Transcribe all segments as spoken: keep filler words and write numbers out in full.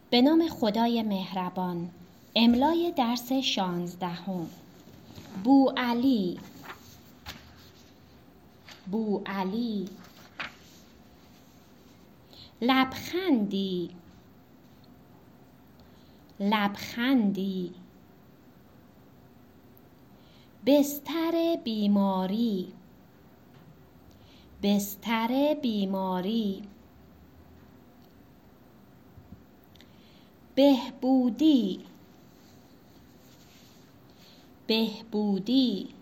به نام خدای مهربان. املای درس شانزدهم. بوعلی، بوعلی. لبخندی، لبخندی. بستر بیماری، بستر بیماری. بهبودی، بهبودی.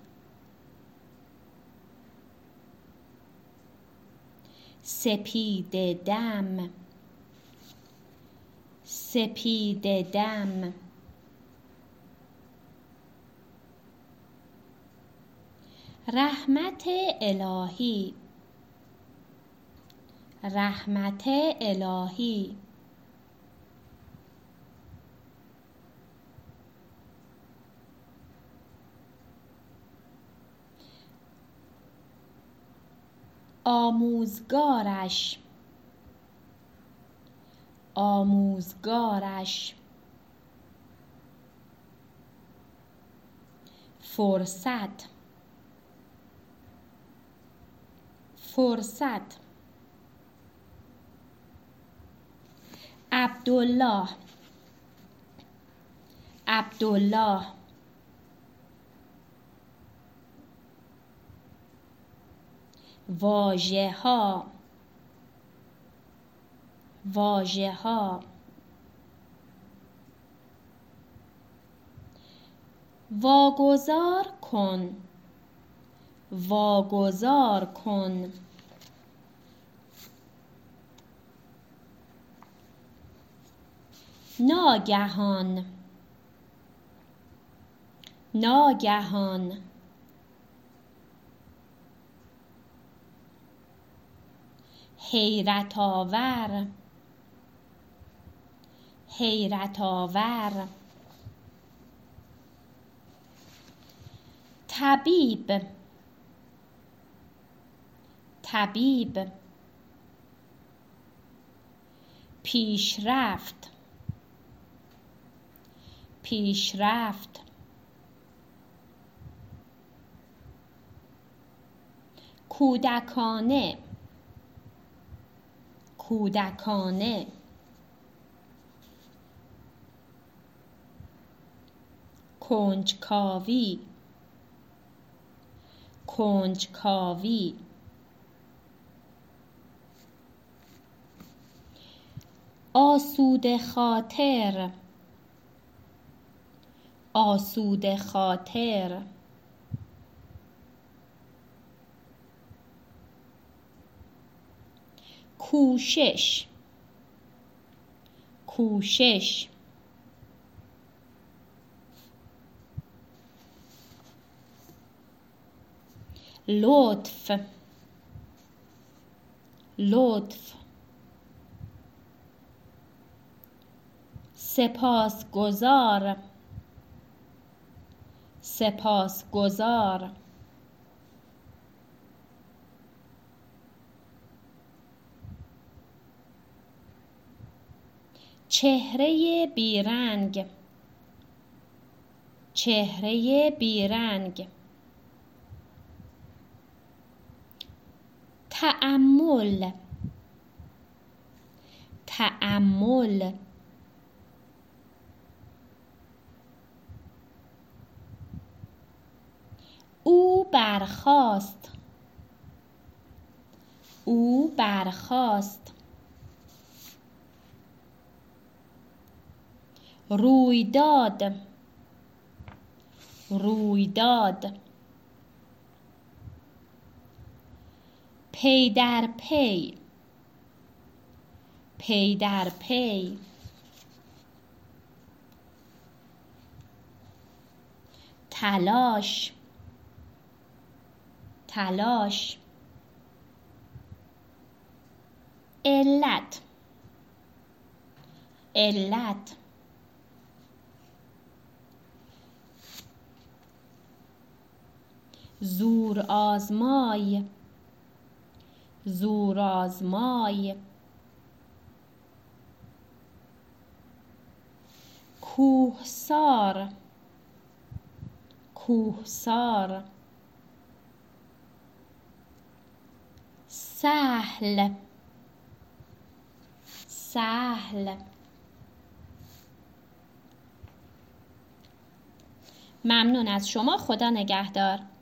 سپیده دم، سپیده دم. رحمت الهی، رحمت الهی. آموزگارش، آموزگارش. فرصت، فرصت. عبدالله، عبدالله. واژه‌ها، واژه‌ها. واگذار کن، واگذار کن. ناگهان، ناگهان. حیرت آور، حیرت آور. طبیب، طبیب. پیشرفت، پیشرفت. کودکانه، کودکانه. کنجکاوی، کنجکاوی. آسوده خاطر، آسوده خاطر. کوشش، کوشش. لطف، لطف. سپاسگزار، سپاسگزار. چهره بیرنگ، چهره بیرنگ. تأمل، تأمل. او برخاست، او برخاست. رویداد، رویداد. پی در پی، پی در پی. تلاش، تلاش. علت، علت. زور آزمای، زور آزمای. کوهسار کوهسار سهل سهل ممنون از شما. خدا نگهدار.